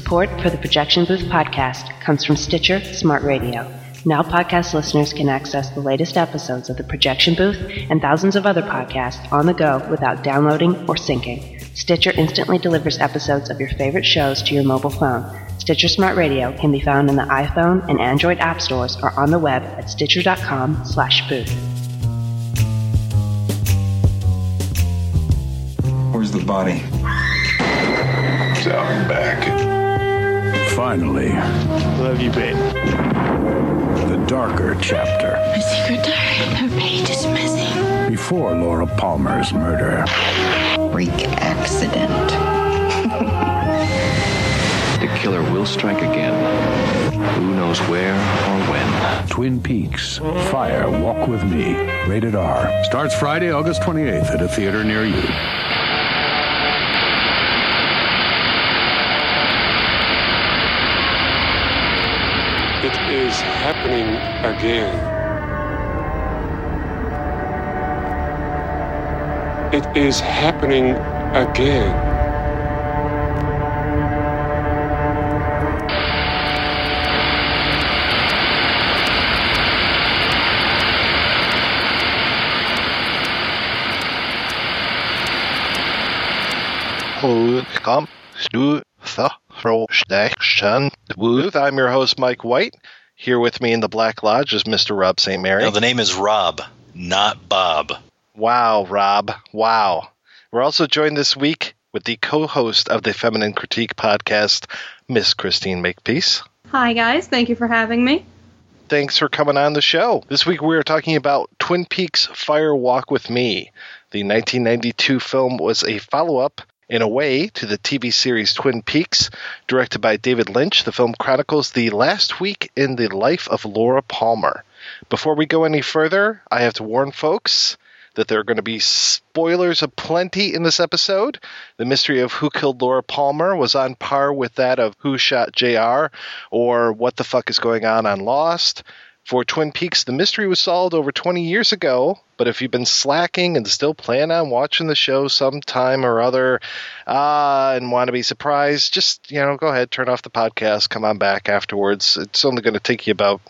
Support for the Projection Booth podcast comes from Stitcher Smart Radio. Now podcast listeners can access the latest episodes of the Projection Booth and thousands of other podcasts on the go without downloading or syncing. Stitcher instantly delivers episodes of your favorite shows to your mobile phone. Stitcher Smart Radio can be found in the iPhone and Android app stores or on the web at stitcher.com/booth. Where's the body? It's out and back. Finally. Where have you been? The darker chapter. A secret diary. The page is missing. Before Laura Palmer's murder. Freak accident. The killer will strike again. Who knows where or when? Twin Peaks. Fire Walk With Me. Rated R. Starts Friday, August 28th at a theater near you. It is happening again. It is happening again. Welcome to the Projection Booth. I'm your host, Mike White. Here with me in the Black Lodge is Mr. Rob St. Mary. No, the name is Rob, not Bob. Wow, Rob. Wow. We're also joined this week with the co-host of the Feminine Critique podcast, Miss Christine Makepeace. Hi, guys. Thank you for having me. Thanks for coming on the show. This week we are talking about Twin Peaks Fire Walk With Me. The 1992 film was a follow-up in a way to the TV series Twin Peaks, directed by David Lynch. The film chronicles the last week in the life of Laura Palmer. Before we go any further, I have to warn folks that there are going to be spoilers aplenty in this episode. The mystery of who killed Laura Palmer was on par with that of Who Shot JR or What the Fuck is Going On Lost. For Twin Peaks, the mystery was solved over 20 years ago, but if you've been slacking and still plan on watching the show sometime or other and want to be surprised, just, go ahead, turn off the podcast, come on back afterwards. It's only going to take you about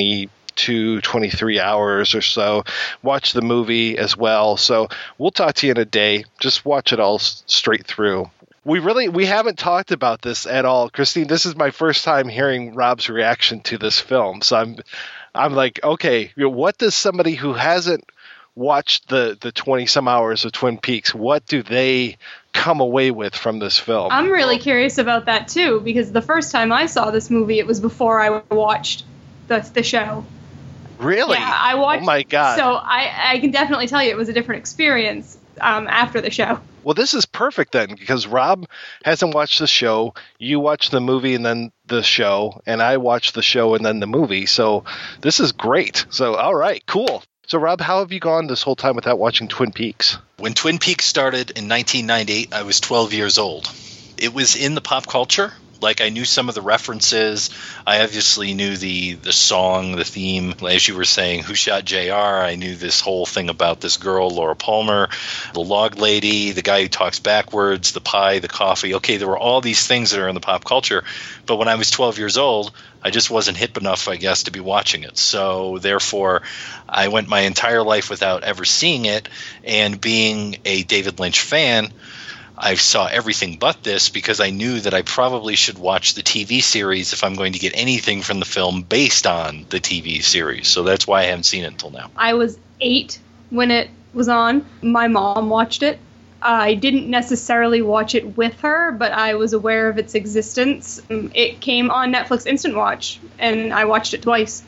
22, 23 hours or so. Watch the movie as well. So we'll talk to you in a day. Just watch it all straight through. We haven't talked about this at all. Christine, this is my first time hearing Rob's reaction to this film. So I'm like, okay, what does somebody who hasn't watched the 20-some hours of Twin Peaks, what do they come away with from this film? I'm really curious about that, too, because the first time I saw this movie, it was before I watched the show. Really? Yeah, I watched. Oh, my God. So I can definitely tell you it was a different experience after the show. Well, this is perfect then, because Rob hasn't watched the show. You watched the movie and then the show, and I watched the show and then the movie. So this is great. So, all right, cool. So, Rob, how have you gone this whole time without watching Twin Peaks? When Twin Peaks started in 1998, I was 12 years old. It was in the pop culture. Like, I knew some of the references. I obviously knew the song, the theme. As you were saying, Who Shot JR? I knew this whole thing about this girl, Laura Palmer, the log lady, the guy who talks backwards, the pie, the coffee. Okay, there were all these things that are in the pop culture. But when I was 12 years old, I just wasn't hip enough, I guess, to be watching it. So, therefore, I went my entire life without ever seeing it. And being a David Lynch fan, I saw everything but this because I knew that I probably should watch the TV series if I'm going to get anything from the film based on the TV series. So that's why I haven't seen it until now. I was 8 when it was on. My mom watched it. I didn't necessarily watch it with her, but I was aware of its existence. It came on Netflix Instant Watch, and I watched it twice.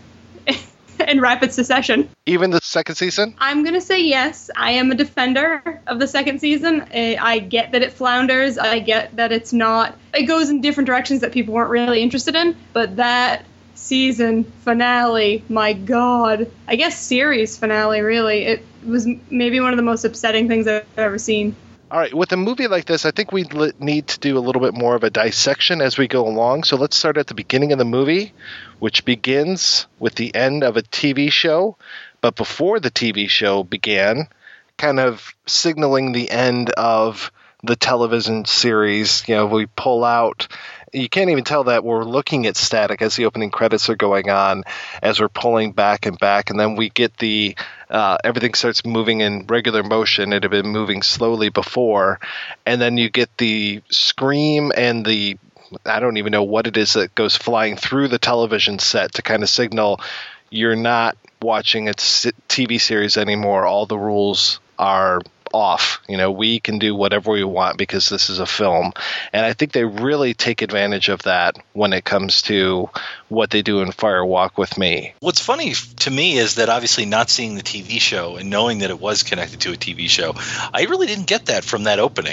In rapid succession. Even the second season? I'm going to say yes. I am a defender of the second season. I get that it flounders. I get that it goes in different directions that people weren't really interested in. But that season finale, my God. I guess series finale, really. It was maybe one of the most upsetting things I've ever seen. All right, with a movie like this, I think we need to do a little bit more of a dissection as we go along. So let's start at the beginning of the movie, which begins with the end of a TV show. But before the TV show began, kind of signaling the end of the television series, we pull out You can't even tell that we're looking at static as the opening credits are going on, as we're pulling back and back, and then we get the everything starts moving in regular motion. It had been moving slowly before, and then you get the scream and the, I don't even know what it is that goes flying through the television set to kind of signal you're not watching a TV series anymore. All the rules are off. We can do whatever we want because this is a film. And I think they really take advantage of that when it comes to what they do in Fire Walk with Me. What's funny to me is that obviously not seeing the TV show and knowing that it was connected to a TV show, I really didn't get that from that opening.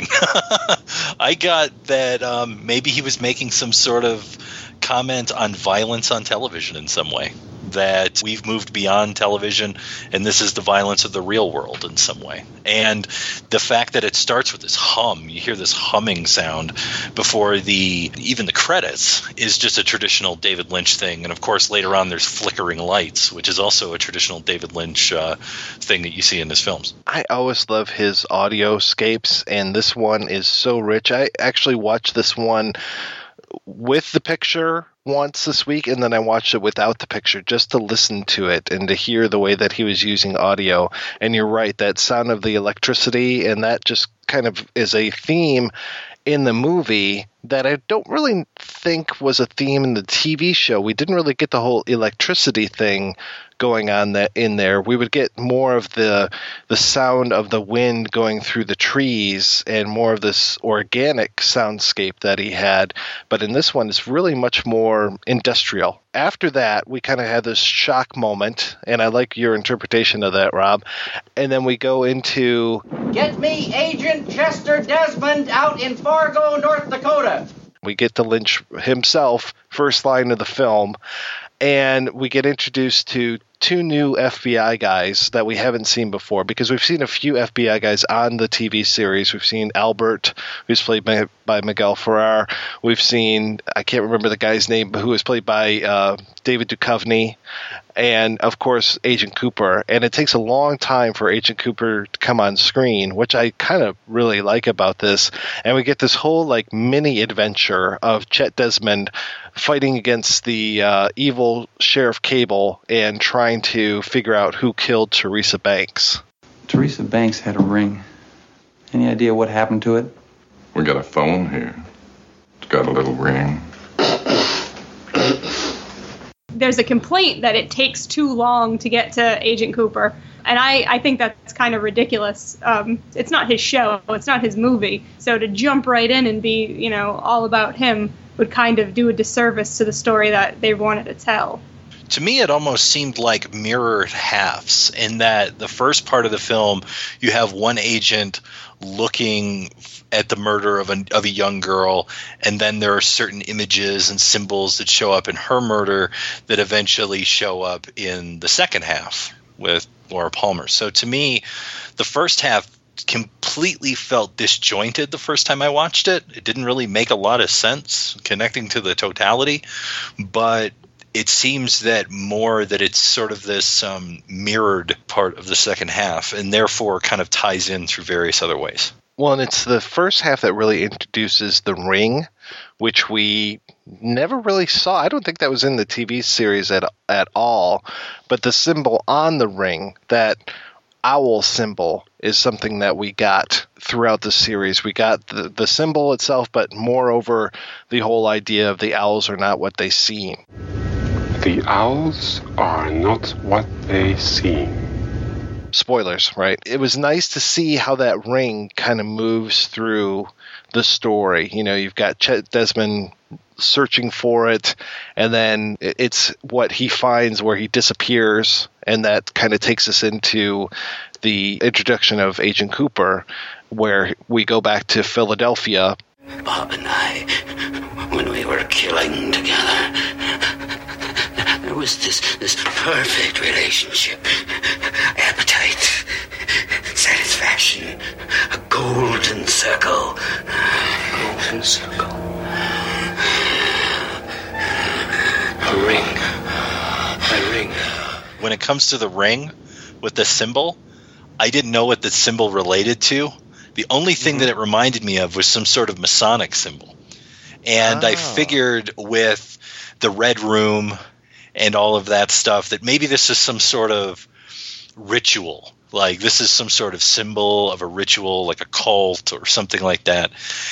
I got that maybe he was making some sort of comment on violence on television in some way. That we've moved beyond television and this is the violence of the real world in some way. And the fact that it starts with this hum, you hear this humming sound before even the credits, is just a traditional David Lynch thing. And of course later on there's flickering lights, which is also a traditional David Lynch thing that you see in his films. I always love his audioscapes, and this one is so rich. I actually watched this one with the picture once this week, and then I watched it without the picture just to listen to it and to hear the way that he was using audio. And you're right, that sound of the electricity, and that just kind of is a theme in the movie that I don't really think was a theme in the TV show. We didn't really get the whole electricity thing going on in there. We would get more of the sound of the wind going through the trees and more of this organic soundscape that he had. But in this one, it's really much more industrial. After that, we kind of had this shock moment, and I like your interpretation of that, Rob. And then we go into... Get me Agent Chester Desmond out in Fargo, North Dakota. We get to Lynch himself, first line of the film, and we get introduced to two new FBI guys that we haven't seen before, because we've seen a few FBI guys on the TV series. We've seen Albert, who's played by Miguel Ferrer. We've seen, I can't remember the guy's name, but who was played by David Duchovny. And, of course, Agent Cooper. And it takes a long time for Agent Cooper to come on screen, which I kind of really like about this. And we get this whole, mini adventure of Chet Desmond fighting against the evil Sheriff Cable and trying to figure out who killed Teresa Banks. Teresa Banks had a ring. Any idea what happened to it? We got a phone here. It's got a little ring. There's a complaint that it takes too long to get to Agent Cooper. And I think that's kind of ridiculous. It's not his show. It's not his movie. So to jump right in and be, all about him would kind of do a disservice to the story that they wanted to tell. To me, it almost seemed like mirrored halves in that the first part of the film, you have one agent looking at the murder of a young girl, and then there are certain images and symbols that show up in her murder that eventually show up in the second half with Laura Palmer. So to me, the first half completely felt disjointed the first time I watched it. It didn't really make a lot of sense connecting to the totality, but it seems that it's sort of this mirrored part of the second half, and therefore kind of ties in through various other ways. Well, and it's the first half that really introduces the ring, which we never really saw. I don't think that was in the TV series at all. But the symbol on the ring, that owl symbol, is something that we got throughout the series. We got the symbol itself, but moreover, the whole idea of the owls are not what they seem. The owls are not what they seem. Spoilers, right? It was nice to see how that ring kind of moves through the story. You've got Chet Desmond searching for it, and then it's what he finds where he disappears, and that kind of takes us into the introduction of Agent Cooper, where we go back to Philadelphia. Bob and I, when we were killing together, there was this perfect relationship. Appetite, satisfaction, a golden circle. Golden circle. A ring. A ring. When it comes to the ring with the symbol, I didn't know what the symbol related to. The only thing that it reminded me of was some sort of Masonic symbol. And I figured with the Red Room and all of that stuff that maybe this is some sort of ritual. Like this is some sort of symbol of a ritual, like a cult or something like that.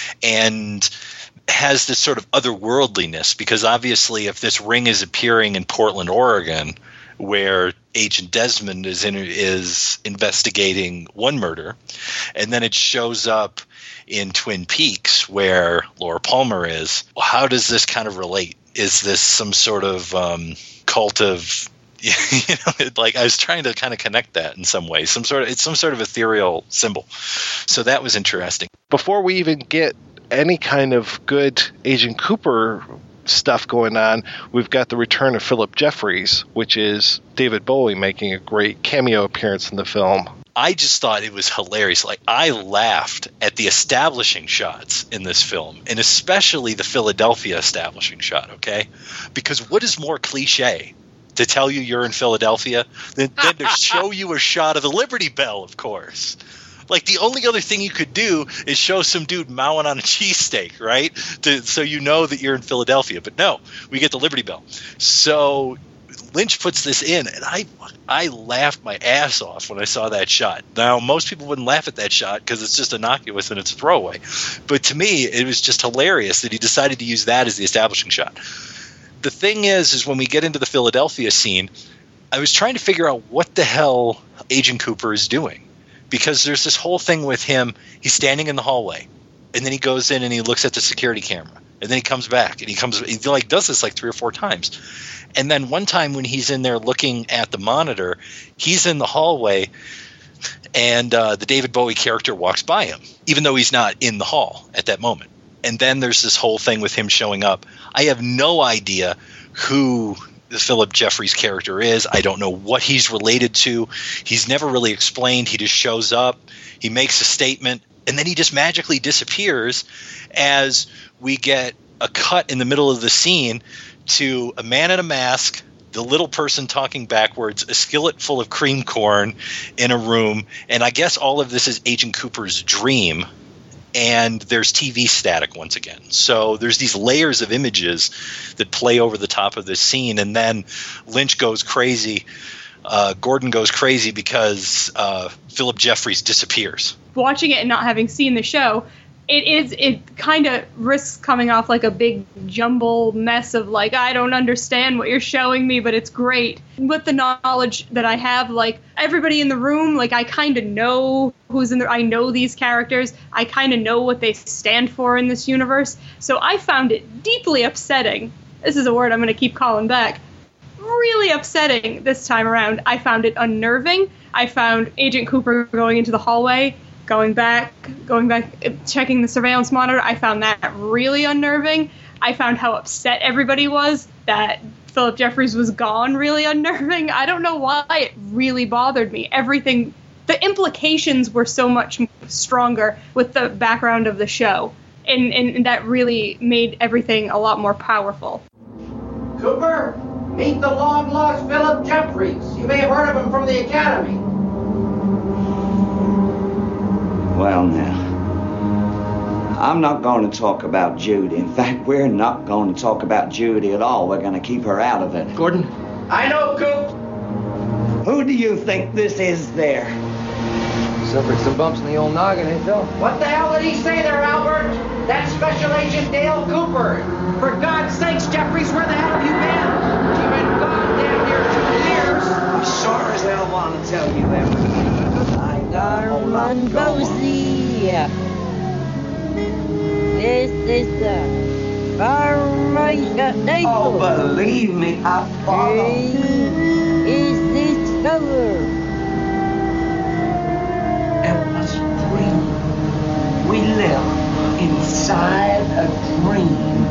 And has this sort of otherworldliness, because obviously if this ring is appearing in Portland, Oregon, where Agent Desmond is investigating one murder, and then it shows up in Twin Peaks where Laura Palmer is, well, how does this kind of relate? Is this some sort of cult of, like I was trying to kind of connect that in some way. It's some sort of ethereal symbol. So that was interesting. Before we even get any kind of good Agent Cooper stuff going on, we've got the return of Philip Jeffries, which is David Bowie making a great cameo appearance in the film. I just thought it was hilarious. Like, I laughed at the establishing shots in this film, and especially the Philadelphia establishing shot, okay? Because what is more cliche to tell you you're in Philadelphia than to show you a shot of the Liberty Bell, of course. Like, the only other thing you could do is show some dude mowing on a cheesesteak, right? So you know that you're in Philadelphia. But no, we get the Liberty Bell. So Lynch puts this in, and I laughed my ass off when I saw that shot. Now, most people wouldn't laugh at that shot because it's just innocuous and it's a throwaway. But to me, it was just hilarious that he decided to use that as the establishing shot. The thing is when we get into the Philadelphia scene, I was trying to figure out what the hell Agent Cooper is doing. Because there's this whole thing with him, he's standing in the hallway, and then he goes in and he looks at the security camera, and then he comes back, and he does this like 3 or 4 times. And then one time when he's in there looking at the monitor, he's in the hallway, and the David Bowie character walks by him, even though he's not in the hall at that moment. And then there's this whole thing with him showing up. I have no idea who the Philip Jeffries character is. I don't know what he's related to. He's never really explained. He just shows up, he makes a statement, and then he just magically disappears as we get a cut in the middle of the scene to a man in a mask, the little person talking backwards, a skillet full of cream corn in a room, and I guess all of this is Agent Cooper's dream. And there's TV static once again. So there's these layers of images that play over the top of this scene. And then Lynch goes crazy. Gordon goes crazy because Philip Jeffries disappears. Watching it and not having seen the show, it kind of risks coming off like a big jumble mess of like, I don't understand what you're showing me, but it's great. With the knowledge that I have, like everybody in the room, like I kind of know who's in there. I know these characters. I kind of know what they stand for in this universe. So I found it deeply upsetting. This is a word I'm going to keep calling back. Really upsetting this time around. I found it unnerving. I found Agent Cooper going into the hallway, going back, checking the surveillance monitor. I found that really unnerving. I found how upset everybody was that Philip Jeffries was gone really unnerving. I don't know why it really bothered me. Everything, the implications were so much stronger with the background of the show. And that really made everything a lot more powerful. Cooper, meet the long-lost Philip Jeffries. You may have heard of him from the Academy. Well, now, I'm not going to talk about Judy. In fact, we're not going to talk about Judy at all. We're going to keep her out of it. Gordon? I know, Coop. Who do you think this is there? Suffered some bumps in the old noggin, eh, Phil? What the hell did he say there, Albert? That's Special Agent Dale Cooper. For God's sakes, Jeffries, where the hell have you been? You've been gone damn near 2 years. I sure as hell want to tell you that. Darman Bosie. This is the Farmation. Oh, believe me, I follow. Is this cover? It was a dream. We live inside a dream.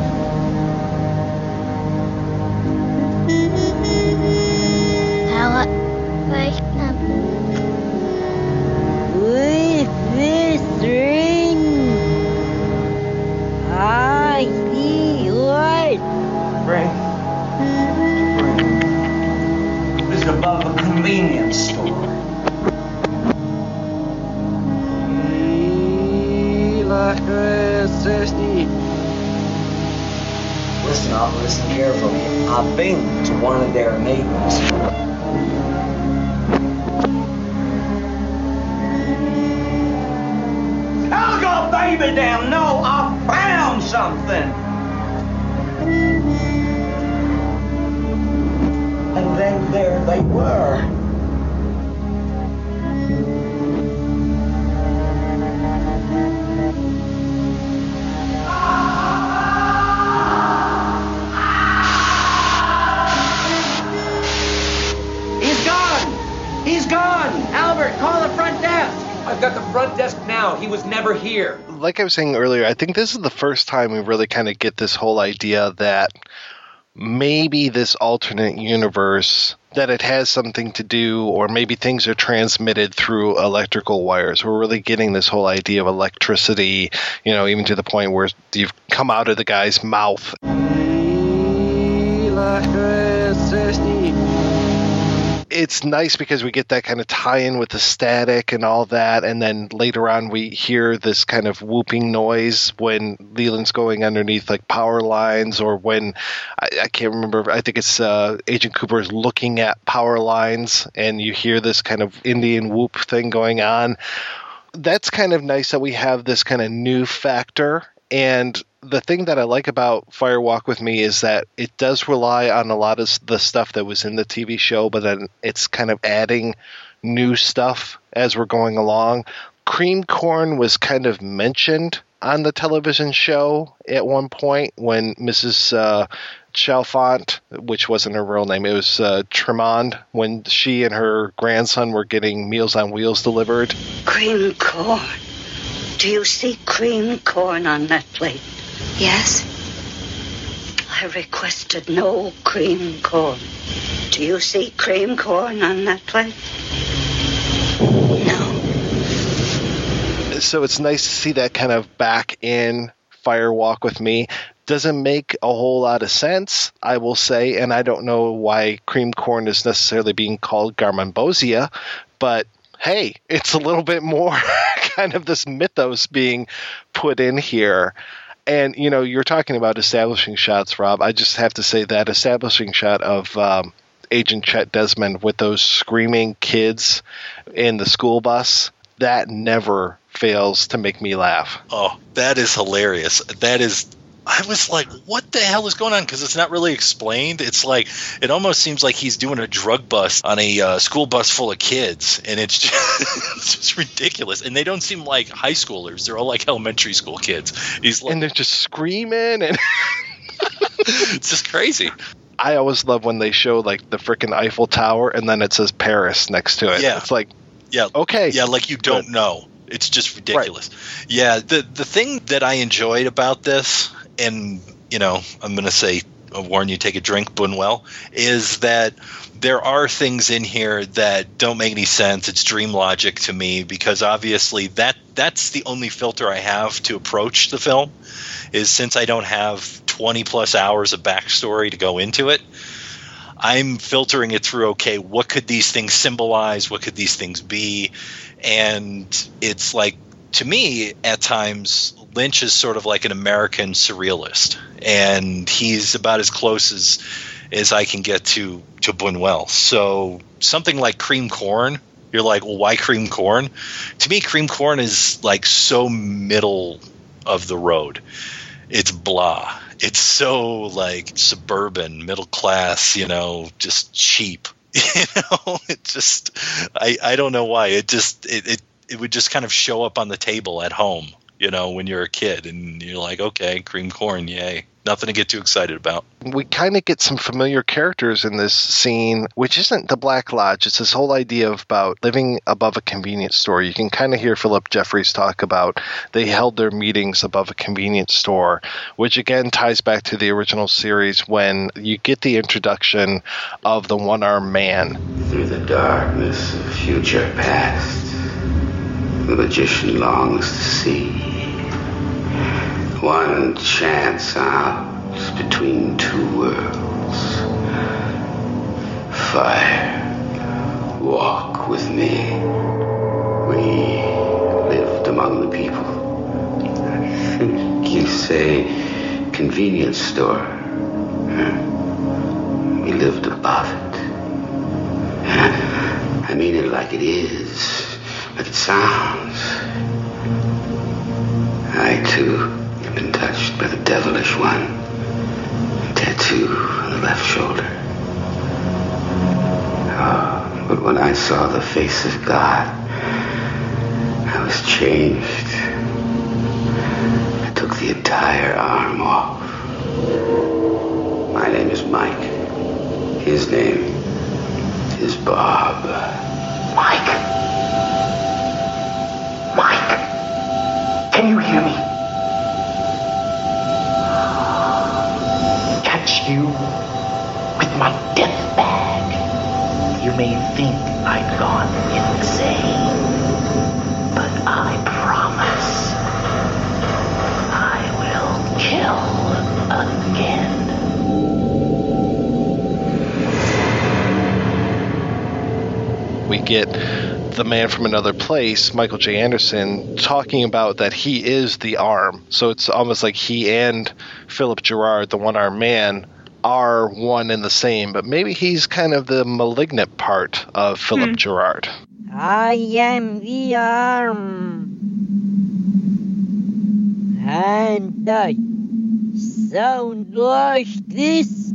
With this ring, I see what? Ring. It's above a convenience store. Electricity. listen carefully. I've been to one of their meetings. Helga, baby, damn, no, I found something. And then there they were. He's gone! Albert, call the front desk! I've got the front desk now. He was never here. Like I was saying earlier, I think this is the first time we really kind of get this whole idea that maybe this alternate universe, that it has something to do, or maybe things are transmitted through electrical wires. We're really getting this whole idea of electricity, even to the point where you've come out of the guy's mouth. It's nice because we get that kind of tie-in with the static and all that, and then later on we hear this kind of whooping noise when Leland's going underneath like power lines, or when I can't remember, I think it's Agent Cooper's looking at power lines and you hear this kind of Indian whoop thing going on. That's kind of nice that we have this kind of new factor. And the thing that I like about Fire Walk With Me is that it does rely on a lot of the stuff that was in the TV show, but then it's kind of adding new stuff as we're going along. Cream corn was kind of mentioned on the television show at one point when Mrs. Chalfant, which wasn't her real name, it was Tremond, when she and her grandson were getting Meals on Wheels delivered. Cream corn. Do you see cream corn on that plate? Yes. I requested no cream corn. Do you see cream corn on that plate? No. So it's nice to see that kind of back in Fire Walk With Me. Doesn't make a whole lot of sense, I will say, and I don't know why cream corn is necessarily being called Garmonbozia, but hey, it's a little bit more kind of this mythos being put in here. And, you're talking about establishing shots, Rob. I just have to say that establishing shot of Agent Chet Desmond with those screaming kids in the school bus, that never fails to make me laugh. Oh, that is hilarious. I was like, what the hell is going on? Because it's not really explained. It's like, it almost seems like he's doing a drug bust on a school bus full of kids. And it's just ridiculous. And they don't seem like high schoolers. They're all like elementary school kids. And they're just screaming. And it's just crazy. I always love when they show like the frickin' Eiffel Tower and then it says Paris next to it. Yeah. It's like, yeah, okay. Yeah, like you don't know. It's just ridiculous. Right. Yeah, the thing that I enjoyed about this, and, I'm going to say, warn you, take a drink, Buñuel, is that there are things in here that don't make any sense. It's dream logic to me, because obviously that's the only filter I have to approach the film, is since I don't have 20 plus hours of backstory to go into it, I'm filtering it through, okay, what could these things symbolize? What could these things be? And it's like, to me, at times, Lynch is sort of like an American surrealist, and he's about as close as I can get to Buñuel. So something like cream corn, you're like, well, why cream corn? To me, cream corn is like so middle of the road. It's blah. It's so like suburban, middle class, just cheap. It just, I don't know why. It would just kind of show up on the table at home, when you're a kid, and you're like, okay, cream corn, yay. Nothing to get too excited about. We kind of get some familiar characters in this scene, which isn't the Black Lodge. It's this whole idea about living above a convenience store. You can kind of hear Philip Jeffries talk about they held their meetings above a convenience store, which again ties back to the original series when you get the introduction of the one-armed man. Through the darkness of future past, the magician longs to see one chance out between two worlds. Fire, walk with me. We lived among the people. I think you say convenience store. We lived above it. I mean it like it is, like it sounds. I, too, have been touched by the devilish one. Tattoo on the left shoulder. Oh, but when I saw the face of God, I was changed. I took the entire arm off. My name is Mike. His name is Bob. Mike? Mike? Can you hear me? Catch you with my death bag. You may think I've gone insane, but I promise I will kill again. We get the man from another place, Michael J. Anderson, talking about that he is the arm. So it's almost like he and Philip Gerard, the one-armed man, are one and the same. But maybe he's kind of the malignant part of Philip Gerard. I am the arm. And I sound like this.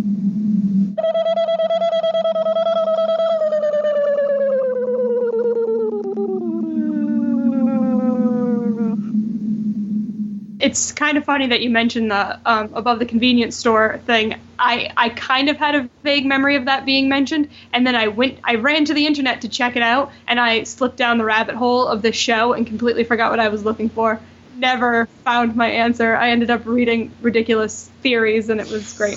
It's kind of funny that you mentioned the above the convenience store thing. I kind of had a vague memory of that being mentioned, and then I ran to the internet to check it out, and I slipped down the rabbit hole of this show and completely forgot what I was looking for. Never found my answer. I ended up reading ridiculous theories, and it was great.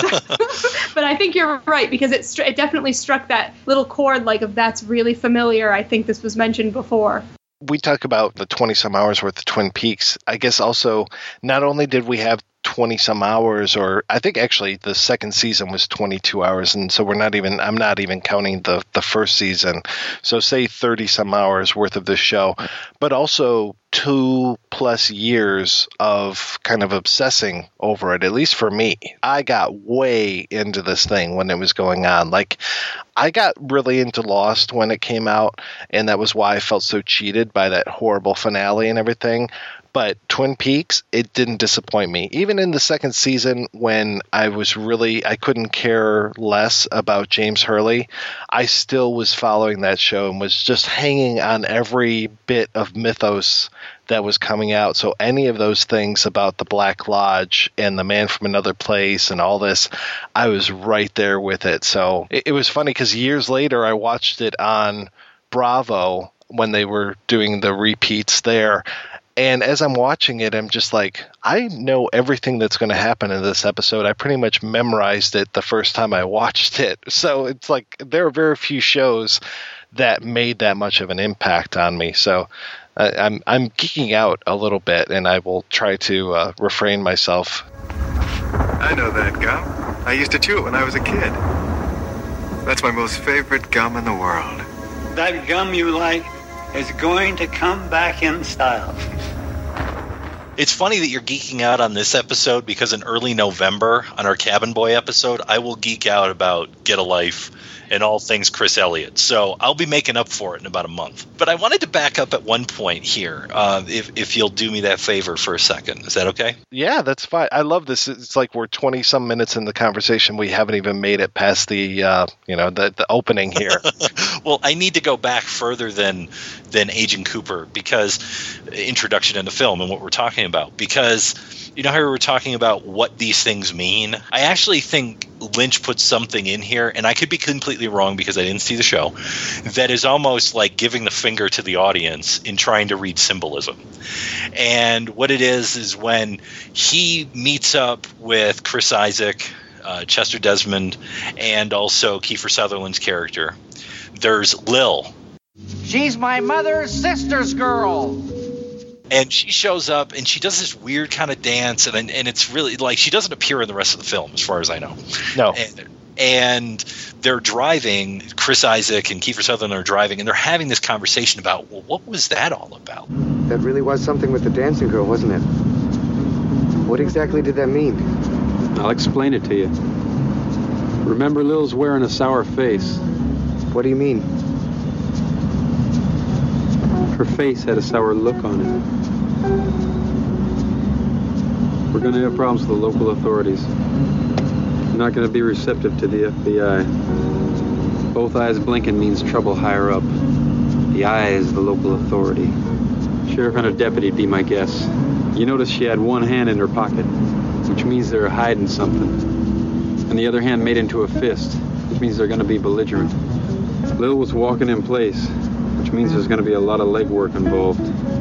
But I think you're right, because it definitely struck that little chord, like, of that's really familiar. I think this was mentioned before. We talk about the 20-some hours worth of Twin Peaks. I guess also, not only did we have 20-some hours, or I think actually the second season was 22 hours, and so I'm not even counting the first season. So say 30-some hours worth of this show, but also 2+ years of kind of obsessing over it, at least for me. I got way into this thing when it was going on. Like, I got really into Lost when it came out, and that was why I felt so cheated by that horrible finale and everything. But Twin Peaks, it didn't disappoint me. Even in the second season, when I couldn't care less about James Hurley, I still was following that show and was just hanging on every bit of mythos that was coming out. So any of those things about the Black Lodge and the man from another place and all this, I was right there with it. So it was funny because years later I watched it on Bravo when they were doing the repeats there. And as I'm watching it, I'm just like, I know everything that's going to happen in this episode. I pretty much memorized it the first time I watched it. So it's like there are very few shows that made that much of an impact on me. So I'm geeking out a little bit, and I will try to refrain myself. I know that gum. I used to chew it when I was a kid. That's my most favorite gum in the world. That gum you like is going to come back in style. It's funny that you're geeking out on this episode, because in early November on our Cabin Boy episode, I will geek out about Get a Life and all things Chris Elliott. So I'll be making up for it in about a month. But I wanted to back up at one point here, if you'll do me that favor for a second. Is that okay? Yeah, that's fine. I love this. It's like we're 20-some minutes in the conversation. We haven't even made it past the opening here. Well, I need to go back further than Agent Cooper, because introduction in the film and what we're talking about. Because you know how we were talking about what these things mean? I actually think Lynch put something in here, and I could be completely wrong because I didn't see the show, that is almost like giving the finger to the audience in trying to read symbolism. And what it is when he meets up with Chris Isaak, Chester Desmond, and also Kiefer Sutherland's character, there's Lil. She's my mother's sister's girl. And she shows up, and she does this weird kind of dance, and it's really like she doesn't appear in the rest of the film, as far as I know. No. And they're driving, Chris Isaak and Kiefer Sutherland are driving, and they're having this conversation about, well, what was that all about? That really was something with the dancing girl, wasn't it? What exactly did that mean? I'll explain it to you. Remember, Lil's wearing a sour face. What do you mean? Her face had a sour look on it. We're going to have problems with the local authorities. We're not going to be receptive to the FBI. Both eyes blinking means trouble higher up. The eye is the local authority. Sheriff and a deputy would be my guess. You notice she had one hand in her pocket, which means they're hiding something. And the other hand made into a fist, which means they're going to be belligerent. Lil was walking in place, which means there's going to be a lot of legwork involved.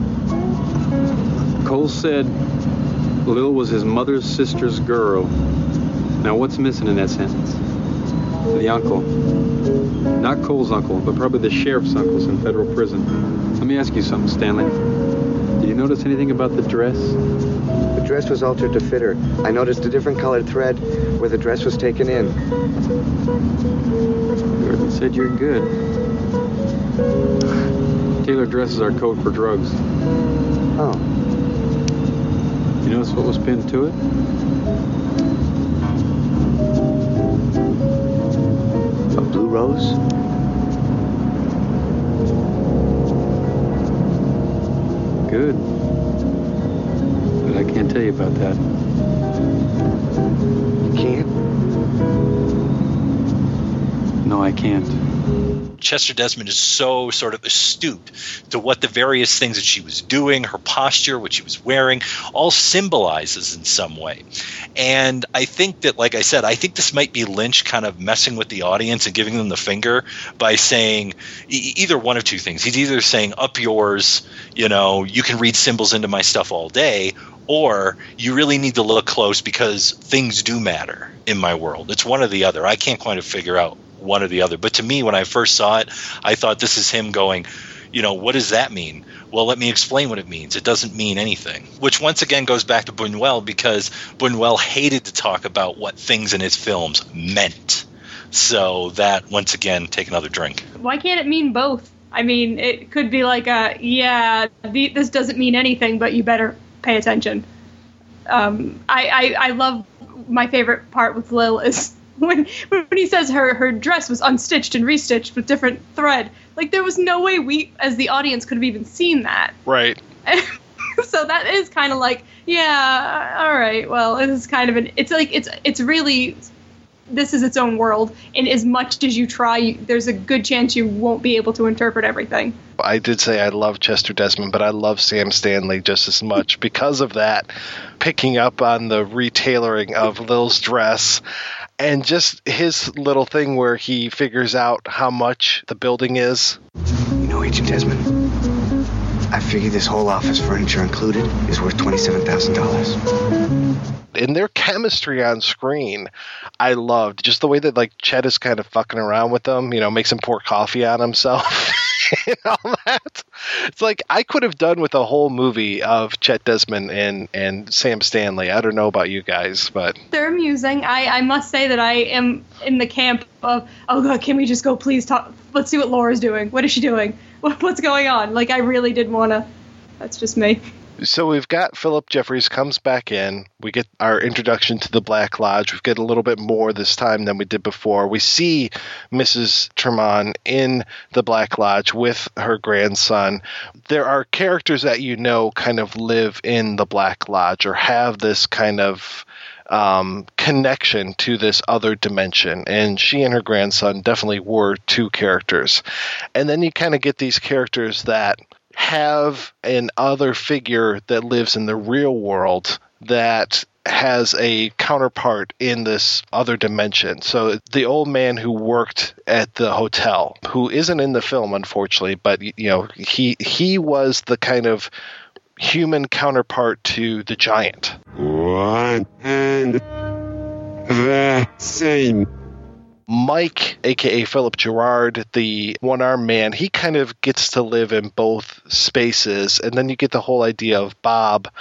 Cole said Lil was his mother's sister's girl. Now, what's missing in that sentence? The uncle. Not Cole's uncle, but probably the sheriff's uncles in federal prison. Let me ask you something, Stanley. Did you notice anything about the dress? The dress was altered to fit her. I noticed a different colored thread where the dress was taken in. Gordon said you're good. Tailor dresses are code for drugs. Oh. You notice what was pinned to it? A blue rose? Good. But I can't tell you about that. You can't? No, I can't. Chester Desmond is so sort of astute to what the various things that she was doing, her posture, what she was wearing, all symbolizes in some way. And I think that, like I said, I think this might be Lynch kind of messing with the audience and giving them the finger by saying either one of two things. He's either saying, up yours, you know, you can read symbols into my stuff all day, or you really need to look close because things do matter in my world. It's one or the other. I can't kind of figure out one or the other. But to me, when I first saw it, I thought this is him going, you know, what does that mean? Well, let me explain what it means. It doesn't mean anything. Which once again goes back to Buñuel, because Buñuel hated to talk about what things in his films meant. So that, once again, take another drink. Why can't it mean both? I mean, it could be like this doesn't mean anything, but you better pay attention. I love, my favorite part with Lil is when he says her dress was unstitched and restitched with different thread. Like, there was no way we, as the audience, could have even seen that. Right. So that is kind of like, yeah, all right, well, it is kind of it's really, this is its own world, and as much as you try, there's a good chance you won't be able to interpret everything. I did say I love Chester Desmond, but I love Sam Stanley just as much because of that, picking up on the retailoring of Lil's dress. And just his little thing where he figures out how much the building is. You know, Agent Desmond, I figure this whole office, furniture included, is worth $27,000. In their chemistry on screen, I loved just the way that, like, Chet is kind of fucking around with them, you know, makes him pour coffee on himself and all that. It's like I could have done with a whole movie of Chet Desmond and Sam Stanley. I don't know about you guys, but they're amusing. I must say that I am in the camp of, oh God, can we just go please talk? Let's see what Laura's doing. What is she doing? What's going on? Like, I really did want to. That's just me. So we've got Philip Jeffries comes back in. We get our introduction to the Black Lodge. We get a little bit more this time than we did before. We see Mrs. Tremont in the Black Lodge with her grandson. There are characters that you know kind of live in the Black Lodge or have this kind of connection to this other dimension, and she and her grandson definitely were two characters. And then you kind of get these characters that have an other figure that lives in the real world that has a counterpart in this other dimension. So the old man who worked at the hotel, who isn't in the film, unfortunately, but you know, he was the kind of human counterpart to the giant. One and the same. Mike, a.k.a. Philip Gerard, the one-armed man, he kind of gets to live in both spaces. And then you get the whole idea of Bob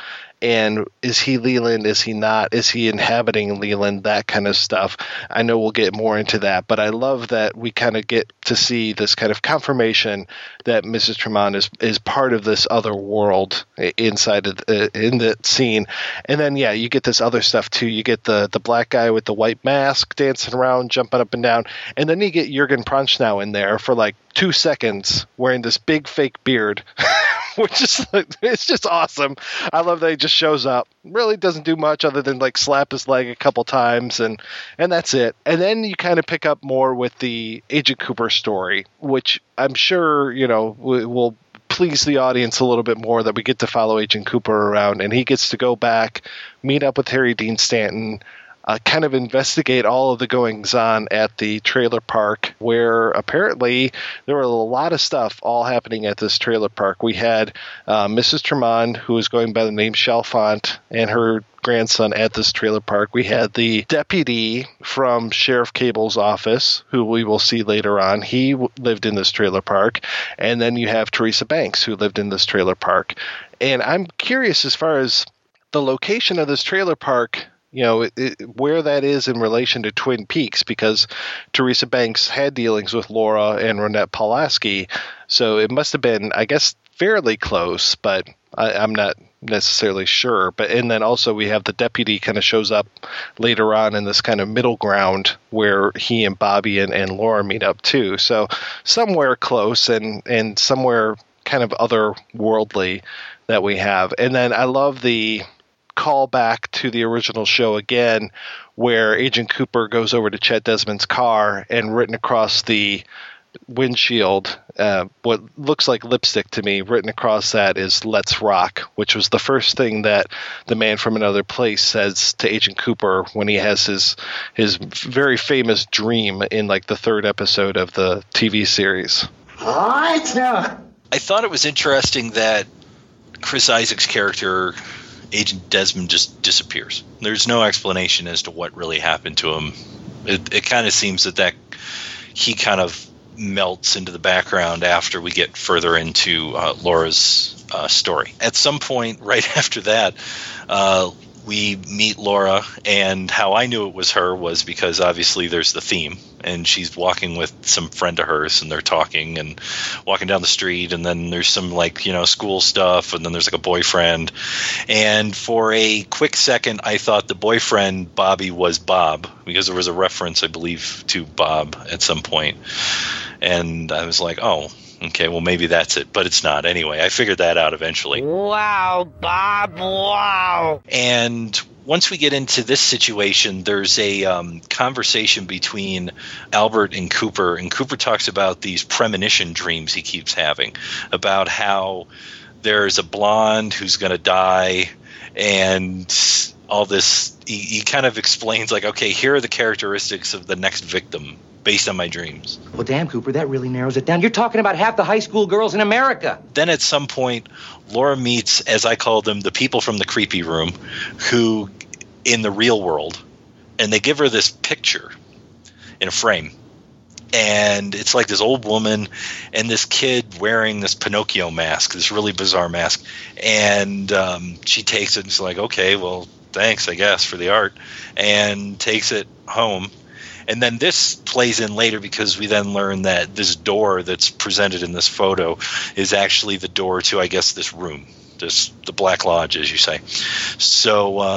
and is he Leland, is he not, is he inhabiting Leland, that kind of stuff. I know we'll get more into that, but I love that we kind of get to see this kind of confirmation that Mrs. Tremont is part of this other world inside of in the scene. And then, yeah, you get this other stuff too. You get the black guy with the white mask dancing around, jumping up and down, and then you get Jürgen Prochnow in there for like 2 seconds wearing this big fake beard, which is it's just awesome. I love that he just shows up, really doesn't do much other than like slap his leg a couple times, and that's it. And then you kind of pick up more with the Agent Cooper story, which I'm sure, you know, will please the audience a little bit more, that we get to follow Agent Cooper around, and he gets to go back, meet up with Harry Dean Stanton, kind of investigate all of the goings-on at the trailer park, where apparently there were a lot of stuff all happening at this trailer park. We had Mrs. Tremont, who was going by the name Chalfant, and her grandson at this trailer park. We had the deputy from Sheriff Cable's office, who we will see later on. He lived in this trailer park. And then you have Teresa Banks, who lived in this trailer park. And I'm curious as far as the location of this trailer park, you know, where that is in relation to Twin Peaks, because Teresa Banks had dealings with Laura and Ronette Pulaski, so it must have been, I guess, fairly close, but I'm not necessarily sure. But and then also we have the deputy kind of shows up later on in this kind of middle ground where he and Bobby and Laura meet up too. So somewhere close and somewhere kind of otherworldly that we have. And then I love the call back to the original show again, where Agent Cooper goes over to Chet Desmond's car, and written across the windshield, what looks like lipstick to me, written across that is "Let's Rock," which was the first thing that the man from another place says to Agent Cooper when he has his very famous dream in like the 3rd episode of the TV series. I thought it was interesting that Chris Isaak's character, Agent Desmond, just disappears. There's no explanation as to what really happened to him. It kind of seems that he kind of melts into the background after we get further into Laura's story. At some point right after that, we meet Laura, and how I knew it was her was because obviously there's the theme, and she's walking with some friend of hers, and they're talking and walking down the street, and then there's some like, you know, school stuff, and then there's like a boyfriend. And for a quick second, I thought the boyfriend, Bobby, was Bob, because there was a reference, I believe, to Bob at some point. And I was like, oh, okay, well, maybe that's it, but it's not. Anyway, I figured that out eventually. Wow, Bob, wow. And once we get into this situation, there's a conversation between Albert and Cooper talks about these premonition dreams he keeps having, about how there's a blonde who's going to die, and all this. He kind of explains, like, okay, here are the characteristics of the next victim based on my dreams. Well, damn, Cooper, that really narrows it down. You're talking about half the high school girls in America. Then at some point, Laura meets, as I call them, the people from the creepy room, who, in the real world, and they give her this picture in a frame. And it's like this old woman and this kid wearing this Pinocchio mask, this really bizarre mask. And she takes it and she's like, okay, well, thanks, I guess, for the art, and takes it home. And then this plays in later, because we then learn that this door that's presented in this photo is actually the door to, I guess, this room, the Black Lodge, as you say. So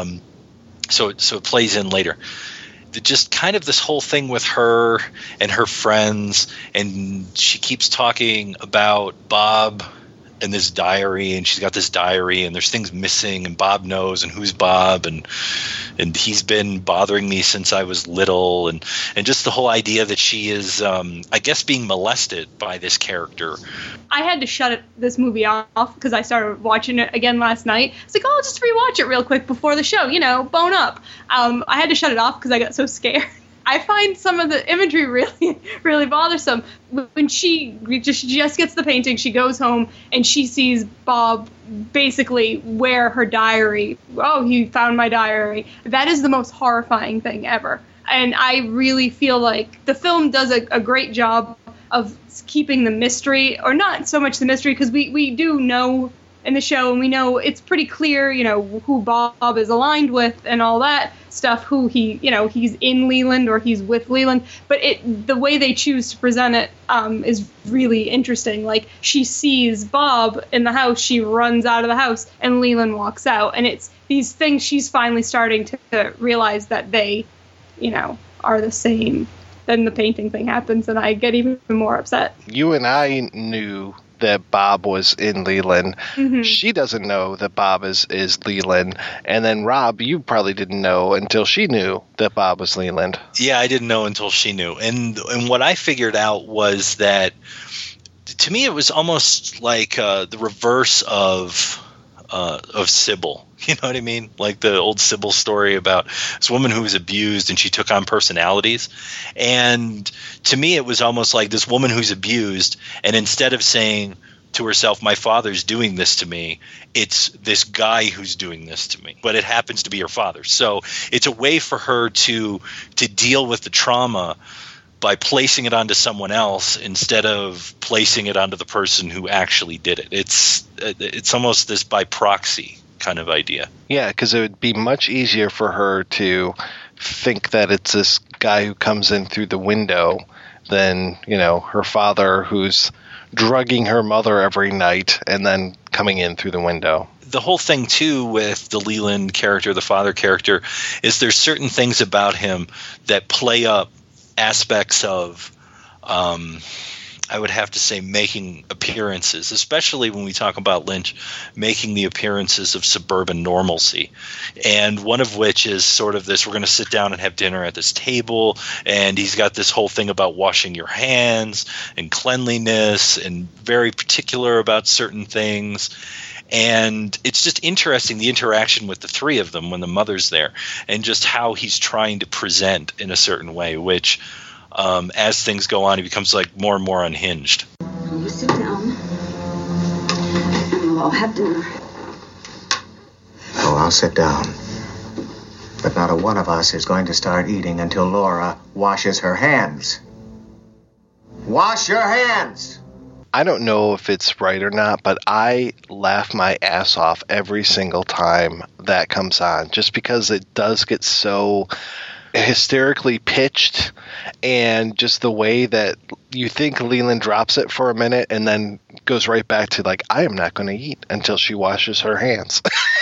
it plays in later. Just kind of this whole thing with her and her friends, and she keeps talking about Bob and this diary, and she's got this diary, and there's things missing, and Bob knows, and who's Bob, and he's been bothering me since I was little, and just the whole idea that she is, I guess, being molested by this character. I had to shut this movie off because I started watching it again last night. It's like, oh, I'll just rewatch it real quick before the show, bone up. I had to shut it off because I got so scared. I find some of the imagery really, really bothersome. When she just gets the painting, she goes home and she sees Bob basically wear her diary. Oh, he found my diary. That is the most horrifying thing ever. And I really feel like the film does a great job of keeping the mystery, or not so much the mystery, because we do know in the show, and we know it's pretty clear, who Bob is aligned with and all that stuff, who he's in Leland or he's with Leland, but the way they choose to present it is really interesting. Like, she sees Bob in the house, she runs out of the house, and Leland walks out, and it's these things she's finally starting to realize that they, are the same. Then the painting thing happens, and I get even more upset. You and I knew that Bob was in Leland. Mm-hmm. She doesn't know that Bob is Leland. And then Rob, you probably didn't know until she knew that Bob was Leland. Yeah, I didn't know until she knew. And what I figured out was that, to me, it was almost like the reverse of Sybil. You know what I mean? Like the old Sybil story about this woman who was abused and she took on personalities. And to me, it was almost like this woman who's abused, and instead of saying to herself, my father's doing this to me, it's this guy who's doing this to me. But it happens to be her father. So it's a way for her to deal with the trauma by placing it onto someone else instead of placing it onto the person who actually did it. It's almost this by proxy kind of idea. Yeah, because it would be much easier for her to think that it's this guy who comes in through the window than, her father who's drugging her mother every night and then coming in through the window. The whole thing, too, with the Leland character, the father character, is there's certain things about him that play up aspects of I would have to say making appearances, especially when we talk about Lynch, making the appearances of suburban normalcy. And one of which is sort of this, we're going to sit down and have dinner at this table, and he's got this whole thing about washing your hands and cleanliness and very particular about certain things. And it's just interesting, the interaction with the three of them when the mother's there, and just how he's trying to present in a certain way, which as things go on, he becomes like more and more unhinged. You sit down, and we'll all have dinner. Oh, I'll sit down. But not a one of us is going to start eating until Laura washes her hands. Wash your hands! I don't know if it's right or not, but I laugh my ass off every single time that comes on, just because it does get so hysterically pitched, and just the way that you think Leland drops it for a minute and then goes right back to like, I am not going to eat until she washes her hands.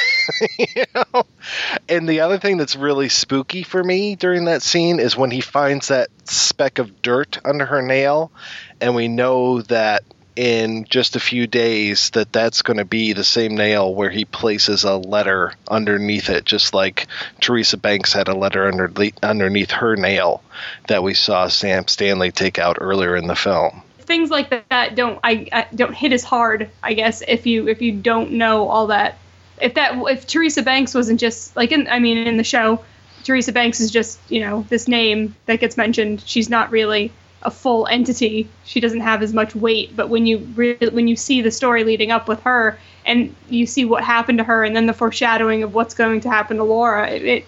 And the other thing that's really spooky for me during that scene is when he finds that speck of dirt under her nail, and we know that in just a few days that's going to be the same nail where he places a letter underneath it, just like Teresa Banks had a letter underneath her nail that we saw Sam Stanley take out earlier in the film. Things like that don't hit as hard, I guess, if you don't know all that. If Teresa Banks wasn't just like in the show, Teresa Banks is just this name that gets mentioned. She's not really a full entity. She doesn't have as much weight. But when you see the story leading up with her, and you see what happened to her, and then the foreshadowing of what's going to happen to Laura, it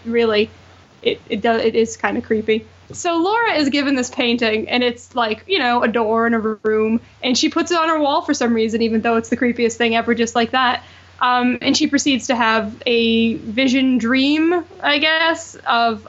is kind of creepy. So Laura is given this painting, and it's like, a door in a room, and she puts it on her wall for some reason, even though it's the creepiest thing ever, just like that. And she proceeds to have a vision dream, I guess, of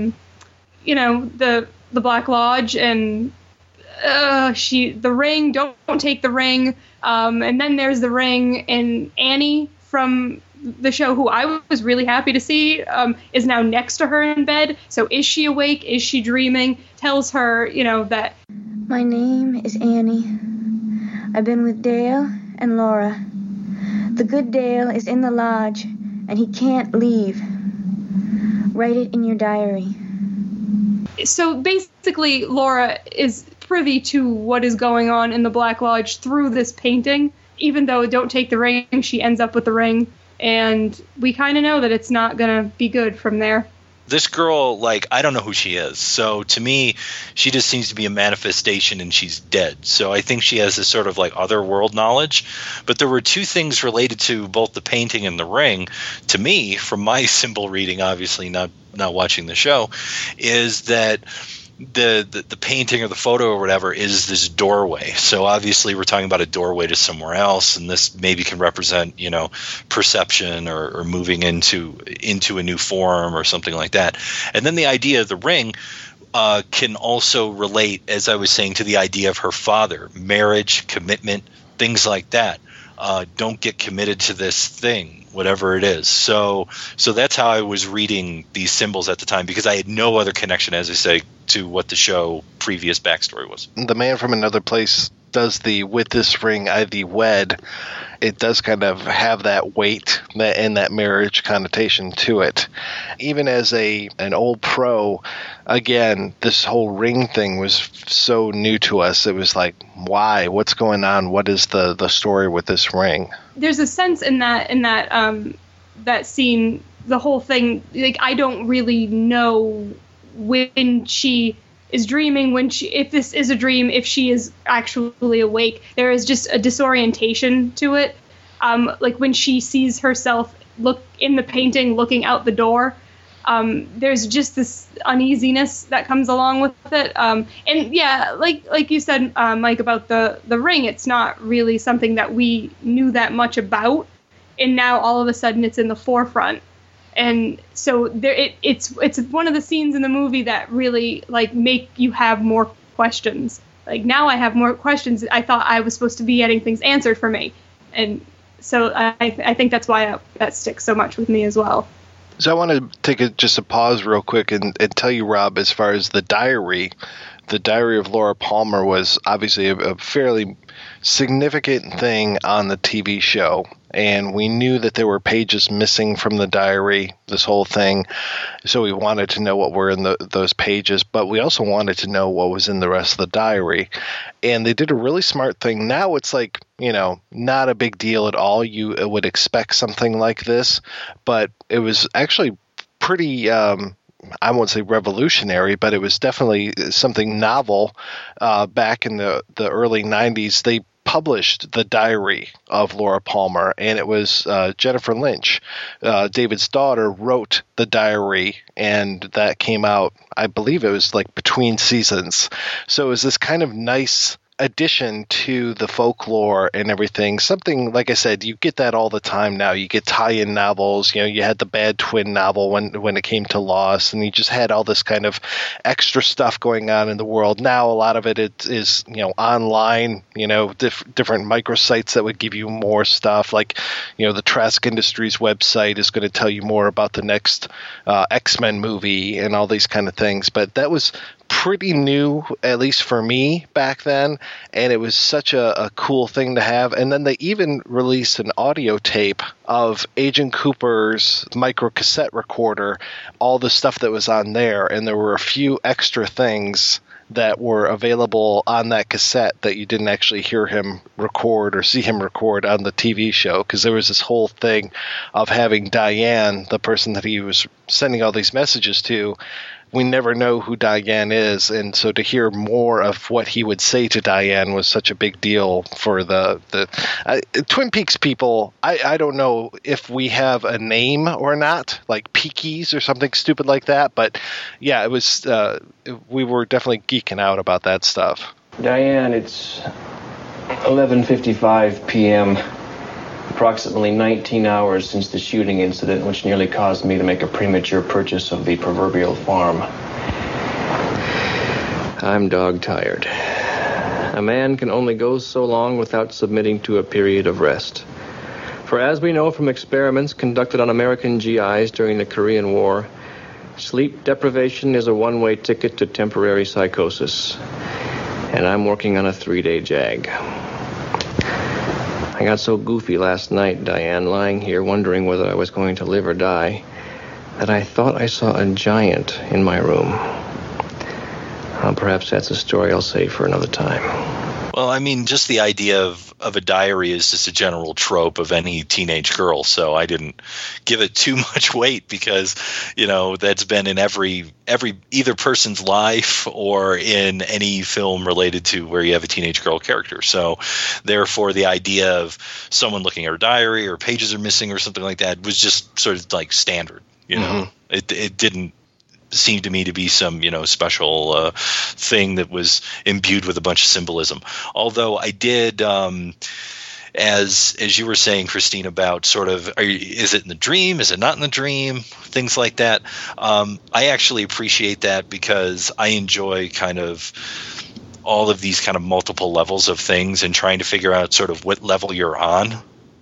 the Black Lodge, and the ring, don't take the ring, and then there's the ring, and Annie from the show, who I was really happy to see, is now next to her in bed. So is she awake? Is she dreaming? Tells her, that my name is Annie. I've been with Dale and Laura. The good Dale is in the lodge, and he can't leave. Write it in your diary. So basically, Laura is privy to what is going on in the Black Lodge through this painting. Even though don't take the ring, she ends up with the ring. And we kind of know that it's not going to be good from there. This girl, I don't know who she is. So to me, she just seems to be a manifestation, and she's dead. So I think she has this sort of other world knowledge. But there were two things related to both the painting and the ring. To me, from my simple reading, obviously not watching the show, is that the painting or the photo or whatever is this doorway. So obviously we're talking about a doorway to somewhere else, and this maybe can represent, perception or moving into a new form or something like that. And then the idea of the ring can also relate, as I was saying, to the idea of her father, marriage, commitment, things like that. Don't get committed to this thing, whatever it is. So that's how I was reading these symbols at the time, because I had no other connection, as I say, to what the show previous backstory was. The Man from Another Place does the "with this ring I thee wed." It does kind of have that weight and that marriage connotation to it. Even as an old pro, again, this whole ring thing was so new to us. It was like, why? What's going on? What is the story with this ring? There's a sense in that scene, the whole thing, like, I don't really know when she is dreaming, if this is a dream, if she is actually awake. There is just a disorientation to it. Like when she sees herself look in the painting, looking out the door, there's just this uneasiness that comes along with it. And yeah, like you said, Mike, about the ring, it's not really something that we knew that much about, and now all of a sudden it's in the forefront. And so it's one of the scenes in the movie that really make you have more questions. Like, now I have more questions. I thought I was supposed to be getting things answered for me, and so I think that's why that sticks so much with me as well. So I want to take just a pause real quick and tell you, Rob, as far as the diary of Laura Palmer was obviously a fairly significant thing on the TV show. And we knew that there were pages missing from the diary, this whole thing. So we wanted to know what were in those pages, but we also wanted to know what was in the rest of the diary. And they did a really smart thing. Now it's like, not a big deal at all. You would expect something like this, but it was actually pretty, I won't say revolutionary, but it was definitely something novel. Back in the early 90s, they published the diary of Laura Palmer, and it was Jennifer Lynch, David's daughter, wrote the diary, and that came out, I believe it was between seasons. So it was this kind of nice addition to the folklore and everything. Something, like I said, you get that all the time now. You get tie-in novels. You had the Bad Twin novel when it came to Lost, and you just had all this kind of extra stuff going on in the world. Now a lot of it is online, different microsites that would give you more stuff. Like, the Trask Industries website is going to tell you more about the next X-Men movie and all these kind of things. But that was pretty new, at least for me back then, and it was such a cool thing to have. And then they even released an audio tape of Agent Cooper's micro cassette recorder, all the stuff that was on there, and there were a few extra things that were available on that cassette that you didn't actually hear him record or see him record on the TV show, because there was this whole thing of having Diane, the person that he was sending all these messages to. We never know who Diane is, and so to hear more of what he would say to Diane was such a big deal for the Twin Peaks people. I don't know if we have a name or not, like Peakies or something stupid like that, but yeah, it was. We were definitely geeking out about that stuff. Diane, it's 11:55 p.m. Approximately 19 hours since the shooting incident, which nearly caused me to make a premature purchase of the proverbial farm. I'm dog-tired. A man can only go so long without submitting to a period of rest. For as we know from experiments conducted on American GIs during the Korean War, sleep deprivation is a one-way ticket to temporary psychosis. And I'm working on a 3-day jag. I got so goofy last night, Diane, lying here wondering whether I was going to live or die, that I thought I saw a giant in my room. Well, perhaps that's a story I'll save for another time. Well, I mean, just the idea of a diary is just a general trope of any teenage girl, so I didn't give it too much weight because, that's been in every either person's life or in any film related to where you have a teenage girl character. So therefore, the idea of someone looking at her diary or pages are missing or something like that was just sort of like standard, It didn't seemed to me to be some, special thing that was imbued with a bunch of symbolism. Although I did, as you were saying, Christine, about sort of, is it in the dream? Is it not in the dream? Things like that. I actually appreciate that because I enjoy kind of all of these kind of multiple levels of things and trying to figure out sort of what level you're on,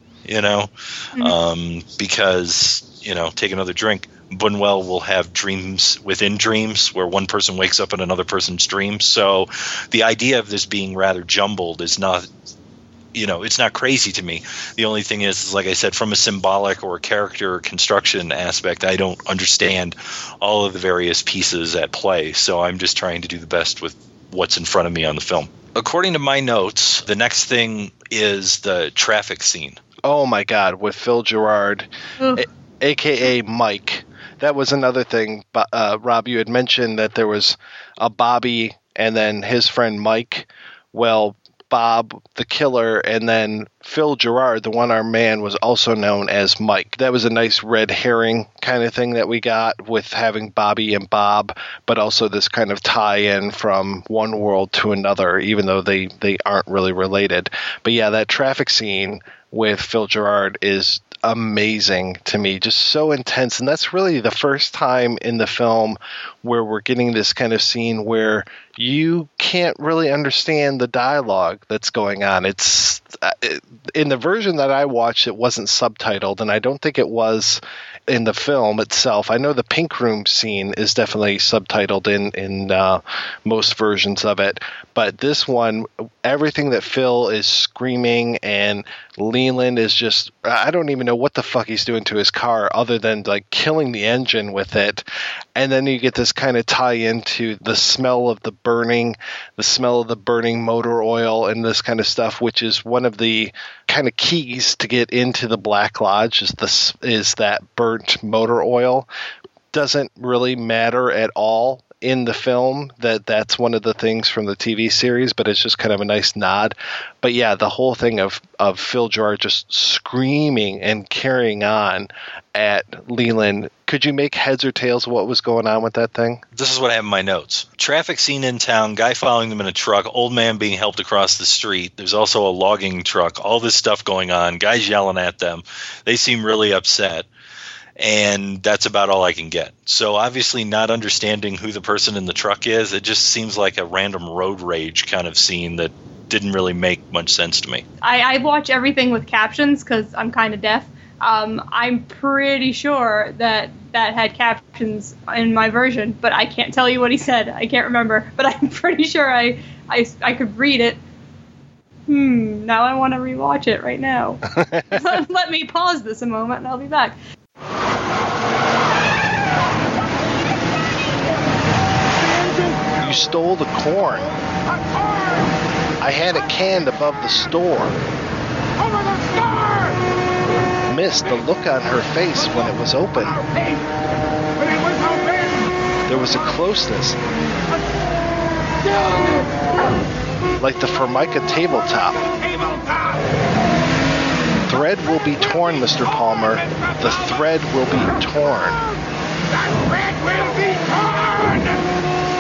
because, take another drink. Buñuel will have dreams within dreams where one person wakes up in another person's dream. So the idea of this being rather jumbled is not, it's not crazy to me. The only thing is, like I said, from a symbolic or character construction aspect, I don't understand all of the various pieces at play. So I'm just trying to do the best with what's in front of me on the film. According to my notes, the next thing is the traffic scene. Oh my God, with Phil Gerard, a.k.a. Mike. That was another thing, Rob, you had mentioned that there was a Bobby and then his friend Mike. Well, Bob, the killer, and then Phil Gerard, the one-armed man, was also known as Mike. That was a nice red herring kind of thing that we got with having Bobby and Bob, but also this kind of tie-in from one world to another, even though they aren't really related. But yeah, that traffic scene with Phil Gerard is amazing to me, just so intense. And that's really the first time in the film where we're getting this kind of scene where you can't really understand the dialogue that's going on. It's in the version that I watched, it wasn't subtitled, and I don't think it was in the film itself. I know the pink room scene is definitely subtitled in most versions of it, but this one, everything that Phil is screaming and Leland is just, I don't even know what the fuck he's doing to his car other than like killing the engine with it. And then you get this kind of tie into the smell of the burning motor oil and this kind of stuff, which is one of the kind of keys to get into the Black Lodge is that burnt motor oil. Doesn't really matter at all in the film that's one of the things from the TV series, but it's just kind of a nice nod. But yeah, the whole thing of Phil Gerard just screaming and carrying on at Leland. Could you make heads or tails of what was going on with that thing? This is what I have in my notes. Traffic scene in town, guy following them in a truck, old man being helped across the street. There's also a logging truck, all this stuff going on, guys yelling at them. They seem really upset. And that's about all I can get. So obviously not understanding who the person in the truck is, it just seems like a random road rage kind of scene that didn't really make much sense to me. I watch everything with captions because I'm kind of deaf. I'm pretty sure that had captions in my version, but I can't tell you what he said. I can't remember, but I'm pretty sure I could read it. Now I want to rewatch it right now. Let me pause this a moment and I'll be back. You stole the corn. I had it canned above the store. Over the store! Missed the look on her face when it was open. When it was open! There was a closeness. Like the Formica tabletop. Thread will be torn, Mr. Palmer. The thread will be torn. The thread will be torn!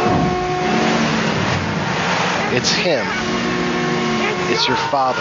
It's him. It's your father.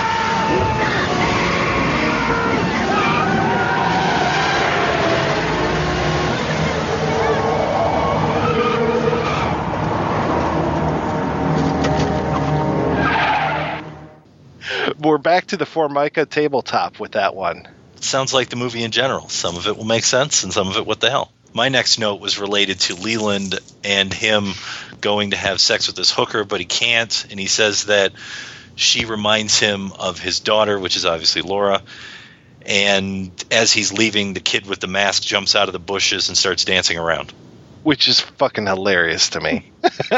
We're back to the Formica tabletop with that one. It sounds like the movie in general. Some of it will make sense, and some of it, what the hell. My next note was related to Leland and him going to have sex with this hooker, but he can't, and he says that she reminds him of his daughter, which is obviously Laura. And as he's leaving, the kid with the mask jumps out of the bushes and starts dancing around. Which is fucking hilarious to me.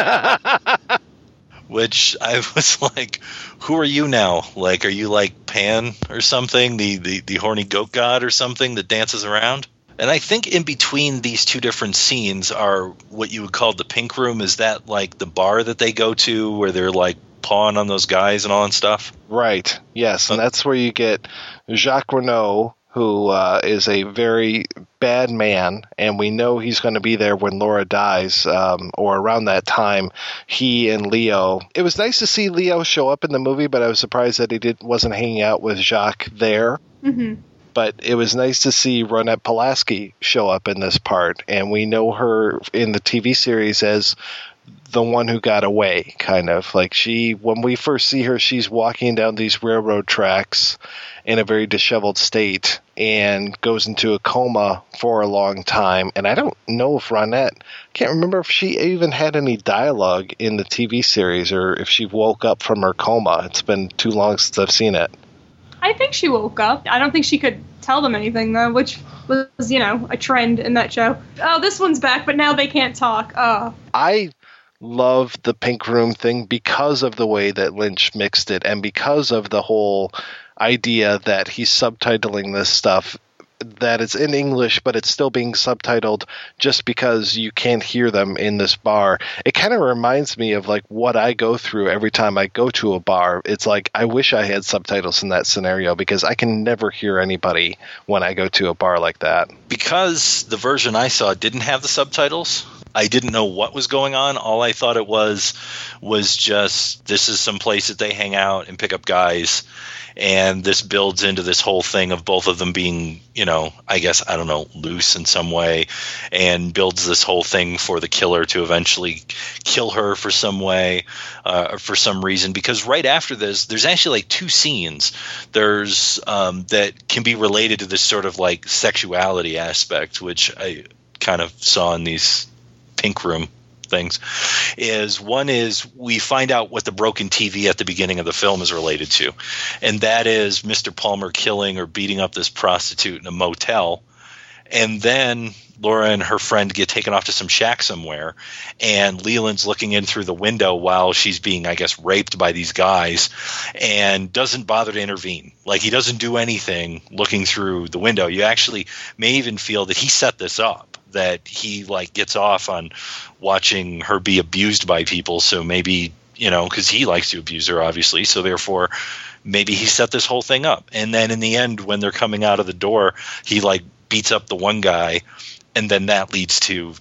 Which I was like, who are you now? Like, are you like Pan or something? The horny goat god or something that dances around? And I think in between these two different scenes are what you would call the pink room. Is that like the bar that they go to where they're like pawing on those guys and all that stuff? Right. Yes. And that's where you get Jacques Renault, who is a very bad man, and we know he's going to be there when Laura dies, or around that time. He and Leo. It was nice to see Leo show up in the movie, but I was surprised that he wasn't hanging out with Jacques there. Mm-hmm. But it was nice to see Ronette Pulaski show up in this part, and we know her in the TV series as the one who got away, kind of. Like when we first see her, she's walking down these railroad tracks in a very disheveled state and goes into a coma for a long time. And I don't know if can't remember if she even had any dialogue in the TV series or if she woke up from her coma. It's been too long since I've seen it. I think she woke up. I don't think she could tell them anything, though, which was, a trend in that show. Oh, this one's back, but now they can't talk. Oh. I love the Pink Room thing because of the way that Lynch mixed it and because of the whole idea that he's subtitling this stuff, that it's in English, but it's still being subtitled just because you can't hear them in this bar. It kind of reminds me of like what I go through every time I go to a bar. It's like I wish I had subtitles in that scenario because I can never hear anybody when I go to a bar like that. Because the version I saw didn't have the subtitles, I didn't know what was going on. All I thought it was just this is some place that they hang out and pick up guys. And this builds into this whole thing of both of them being, loose in some way, and builds this whole thing for the killer to eventually kill her for some way, for some reason. Because right after this, there's actually like two scenes. There's that can be related to this sort of like sexuality aspect, which I kind of saw in these Pink Room things. One is we find out what the broken TV at the beginning of the film is related to, and that is Mr. Palmer killing or beating up this prostitute in a motel, and then Laura and her friend get taken off to some shack somewhere, and Leland's looking in through the window while she's being, I guess, raped by these guys, and doesn't bother to intervene. Like, he doesn't do anything looking through the window. You actually may even feel that he set this up, that he like gets off on watching her be abused by people. So maybe, because he likes to abuse her, obviously. So therefore, maybe he set this whole thing up. And then in the end, when they're coming out of the door, he like beats up the one guy, and then that leads to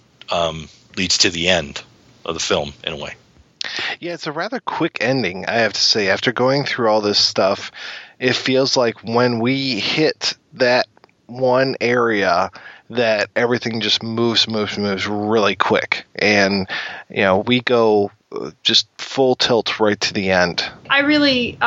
the end of the film in a way. Yeah, it's a rather quick ending, I have to say. After going through all this stuff, it feels like when we hit that one area that everything just moves really quick. And, we go just full tilt right to the end. I really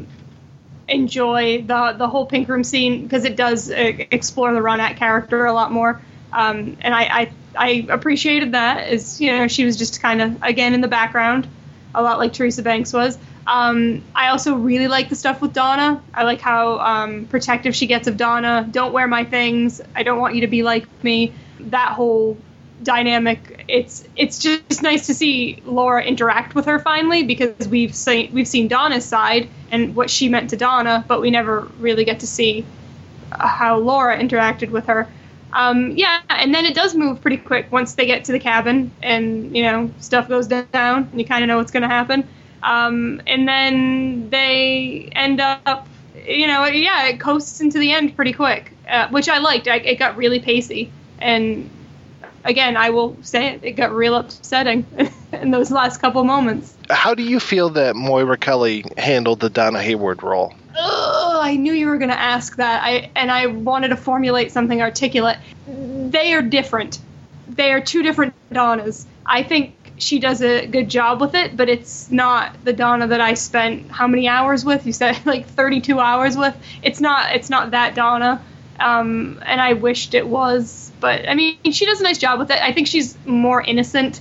enjoy the whole Pink Room scene because it does explore the Ronette character a lot more. And I appreciated that, as, she was just kind of, again, in the background, a lot like Teresa Banks was. I also really like the stuff with Donna. I like how protective she gets of Donna. Don't wear my things. I don't want you to be like me. That whole dynamic. It's just nice to see Laura interact with her finally, because we've seen Donna's side and what she meant to Donna, but we never really get to see how Laura interacted with her. And then it does move pretty quick once they get to the cabin and, stuff goes down and you kind of know what's going to happen. And then they end up, it coasts into the end pretty quick, which I liked. It got really pacey. And again, I will say it got real upsetting in those last couple moments. How do you feel that Moira Kelly handled the Donna Hayward role? I knew you were going to ask that. I wanted to formulate something articulate. They are different. They are two different Donnas. I think she does a good job with it, but it's not the Donna that I spent how many hours with? You said like 32 hours with. It's not that Donna, and I wished it was. But I mean, she does a nice job with it. I think she's more innocent,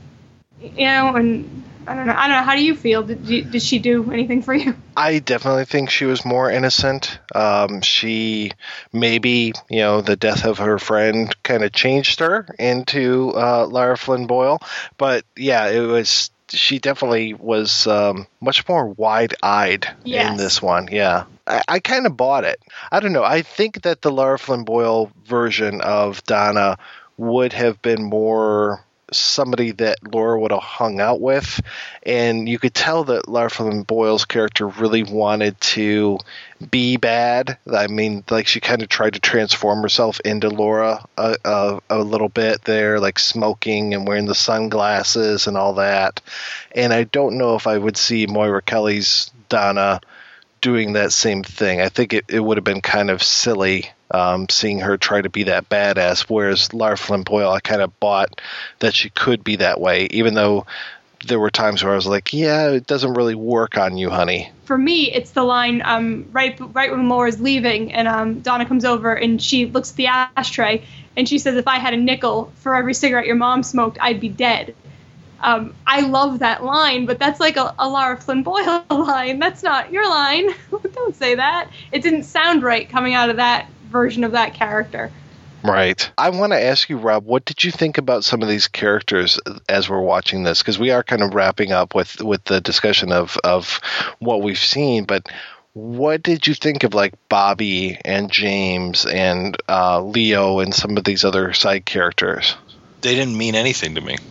and I don't know. How do you feel? Did she do anything for you? I definitely think she was more innocent. She maybe, the death of her friend kind of changed her into Lara Flynn Boyle. But yeah, she definitely was much more wide-eyed in this one. Yeah. I kind of bought it. I don't know. I think that the Lara Flynn Boyle version of Donna would have been more somebody that Laura would have hung out with. And you could tell that Lara Flynn Boyle's character really wanted to be bad. I mean, like, she kind of tried to transform herself into Laura a little bit there, like smoking and wearing the sunglasses and all that. And I don't know if I would see Moira Kelly's Donna doing that same thing. I think it would have been kind of silly seeing her try to be that badass, whereas Lara Flynn Boyle, I kind of bought that she could be that way, even though there were times where I was like, yeah, it doesn't really work on you, honey. For me, it's the line right when Laura's leaving and Donna comes over and she looks at the ashtray and she says, if I had a nickel for every cigarette your mom smoked, I'd be dead. I love that line, but that's like a Lara Flynn Boyle line. That's not your line. Don't say that. It didn't sound right coming out of that version of that character. Right. I want to ask you, Rob, what did you think about some of these characters as we're watching this? Because we are kind of wrapping up with the discussion of what we've seen, but what did you think of, like, Bobby and James and Leo and some of these other side characters? They didn't mean anything to me.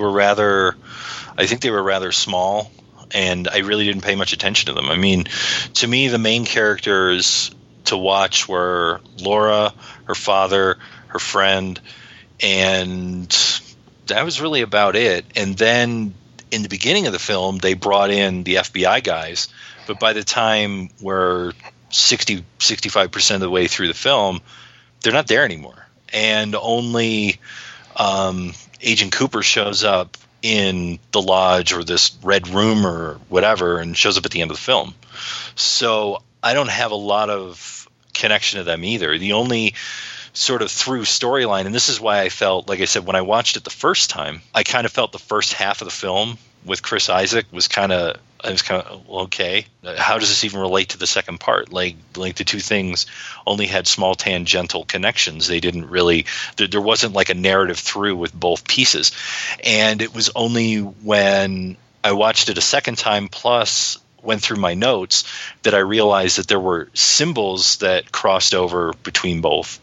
I think they were rather small, and I really didn't pay much attention to them. I mean, to me, the main characters to watch were Laura, her father, her friend, and that was really about it. And then in the beginning of the film, they brought in the FBI guys, but by the time we're 65% of the way through the film, they're not there anymore. And only Agent Cooper shows up in the lodge or this red room or whatever and shows up at the end of the film. So I don't have a lot of connection to them either. The only sort of through storyline, and this is why I felt, like I said, when I watched it the first time, I kind of felt the first half of the film with Chris Isaak was kind of okay. How does this even relate to the second part? Like the two things only had small tangential connections. They didn't really. There wasn't like a narrative through with both pieces, and it was only when I watched it a second time plus went through my notes that I realized that there were symbols that crossed over between both.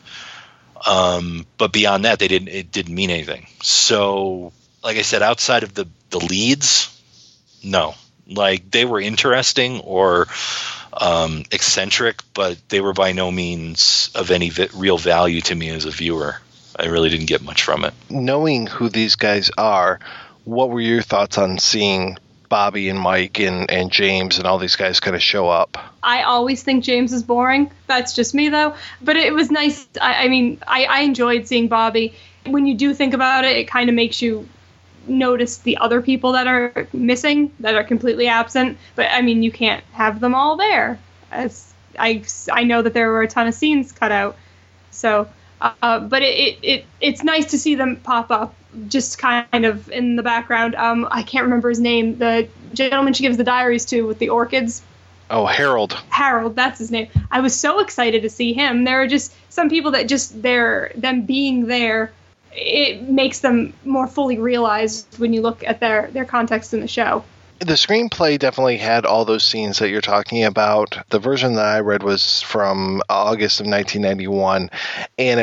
But beyond that, it didn't mean anything. So, like I said, outside of the leads, no. Like, they were interesting or eccentric, but they were by no means of any real value to me as a viewer. I really didn't get much from it. Knowing who these guys are, what were your thoughts on seeing Bobby and Mike and James and all these guys kind of show up? I always think James is boring. That's just me, though. But it was nice. I mean, I enjoyed seeing Bobby. When you do think about it, it kind of makes you notice the other people that are missing, that are completely absent. But, I mean, you can't have them all there. As I know that there were a ton of scenes cut out. So, but it's nice to see them pop up just kind of in the background. I can't remember his name. The gentleman she gives the diaries to with the orchids. Oh, Harold. Harold, that's his name. I was so excited to see him. There are just some people that just them being there, it makes them more fully realized when you look at their context in the show. The screenplay definitely had all those scenes that you're talking about. The version that I read was from August of 1991, and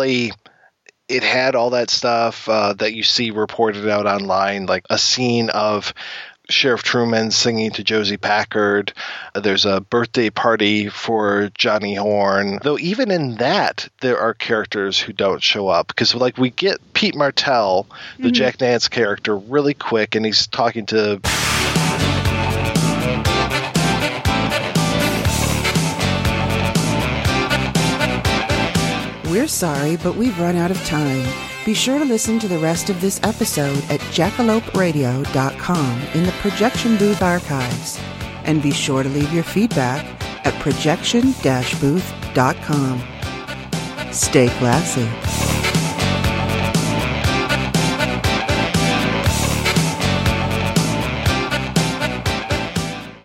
it had all that stuff that you see reported out online, like a scene of Sheriff Truman singing to Josie Packard. There's a birthday party for Johnny Horn. Though even in that, there are characters who don't show up. Because, like, we get Pete Martell, the Jack Nance character, really quick, and he's talking to... We're sorry, but we've run out of time. Be sure to listen to the rest of this episode at jackaloperadio.com in the Projection Booth archives. And be sure to leave your feedback at projection-booth.com. Stay classy.